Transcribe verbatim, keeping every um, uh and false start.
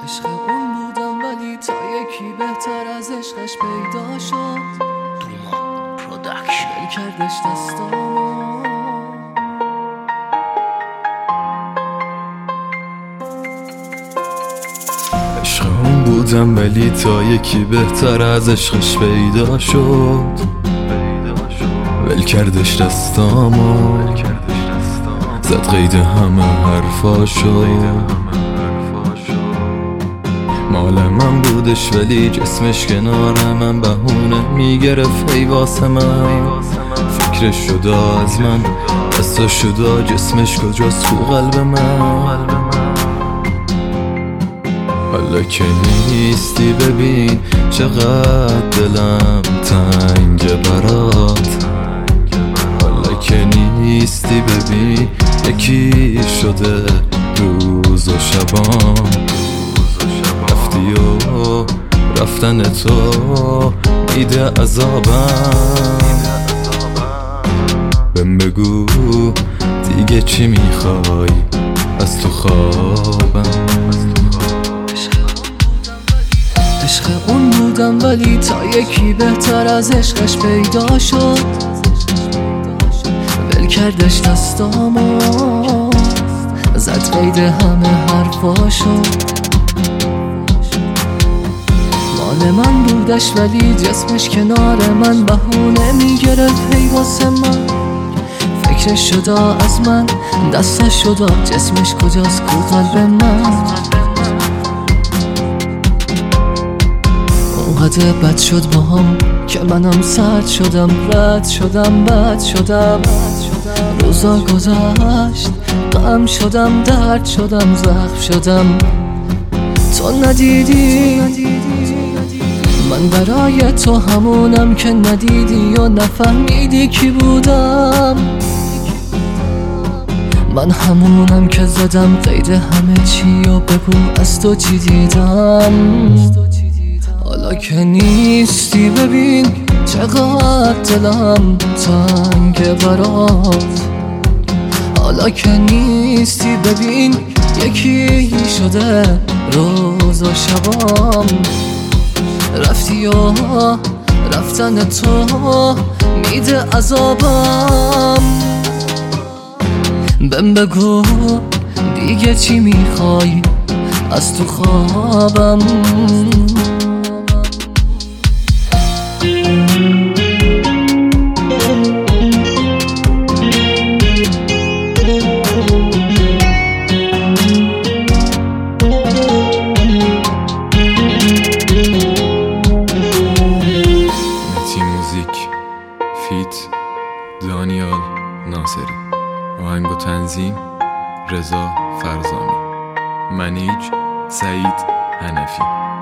عشق اون بودم ولی تا یکی بهتر از عشقش پیدا شد. دومان پروداکشن دل کردش دستامو. عشق اون بودم ولی تا یکی بهتر از عشقش پیدا شد. ول کردش دستامو، زد قید همه حرفاشو. مال من بودش ولی جسمش کنار من بهونه میگرفت هی واسه من. فکرش شدا از من، دستا شدا جسمش کجاست تو قلب من. حالا که نیستی ببین چقدر دلم تنگ برات. حالا که نیستی ببین یکی شده روز و شبام. رفتی و رفتن تو میده عذابم. بهم بگو دیگه چی میخوای از تو خوابم. عشق اون بودم ولی تا یکی بهتر از عشقش پیدا شد. ول کردش دستامو، زد قید همه حرفاشو. مال من بودش ولی جسمش کنار من بهونه میگرفت هی واسه من. فکرش شدا از من، دستش شدا جسمش کجاست کو قلب من. اونقدر بد شد با هم که منم سرد شدم، رد شدم، بد شدم. روزا گذشت غم شدم، درد شدم، زخم شدم. تو ندیدی من برای تو همونم که ندیدی و نفهمیدی کی بودم. من همونم که زدم قید همه چی و بگو از تو چی دیدم. حالا که نیستی ببین چقدر دلم تنگ برات. حالا که نیستی ببین یکی شده روز و شبام. رفتی و رفتن تو میده عذابم. بهم بگو دیگه چی میخوای از تو خوابم. فیت دانیال ناصری. آهنگ و تنظیم رضا فرزانی. منیج سعید حنفی.